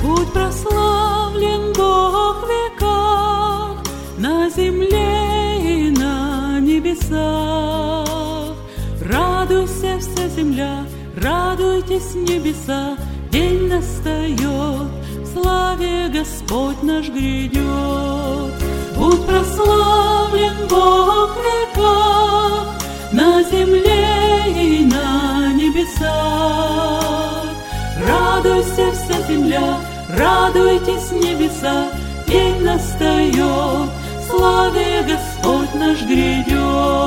Будь прославлен Бог в веках, на земле и на небесах. Радуйся, вся земля, радуйтесь, небеса, день настает, в славе Господь наш грядет. Будь прославлен Бог в веках, на земле и на небесах. Радуйся, вся земля, радуйтесь, небеса, день настает, в славе Господь наш грядет.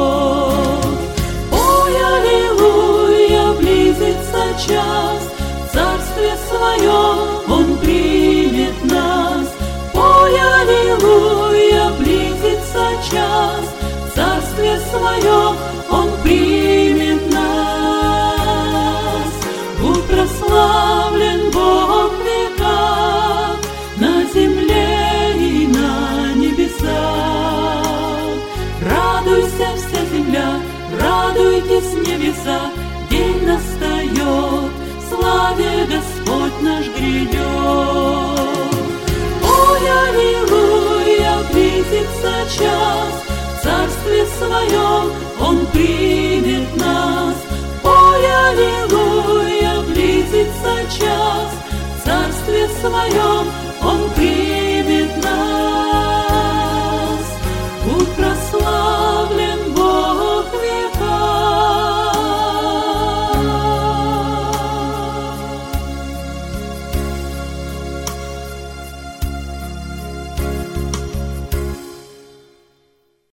Ой, аллилуйя, близится час, в царстве своем Он примет нас. Ой, аллилуйя, близится час, в царстве своем Он примет нас. Будь прославлен Бог в веках, на земле и на небесах. Радуйся, вся земля, радуйтесь, небеса, день настает, в славе Господь наш грядет. Ой, аллилуйя, близится час, в царстве своем Он примет